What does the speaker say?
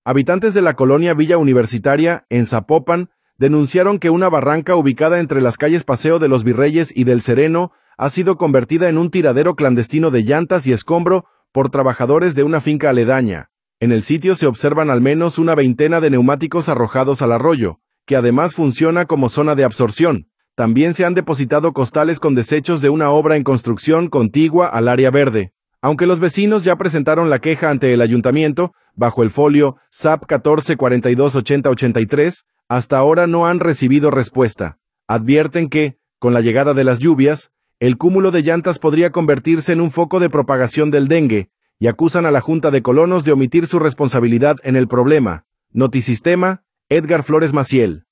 Habitantes de la colonia Villa Universitaria, en Zapopan, denunciaron que una barranca ubicada entre las calles Paseo de los Virreyes y del Sereno ha sido convertida en un tiradero clandestino de llantas y escombro por trabajadores de una finca aledaña. En el sitio se observan al menos una veintena de neumáticos arrojados al arroyo, que además funciona como zona de absorción. También se han depositado costales con desechos de una obra en construcción contigua al área verde. Aunque los vecinos ya presentaron la queja ante el ayuntamiento, bajo el folio SAP 14428083, hasta ahora no han recibido respuesta. Advierten que, con la llegada de las lluvias, el cúmulo de llantas podría convertirse en un foco de propagación del dengue, y acusan a la Junta de Colonos de omitir su responsabilidad en el problema. Notisistema, Edgar Flores Maciel.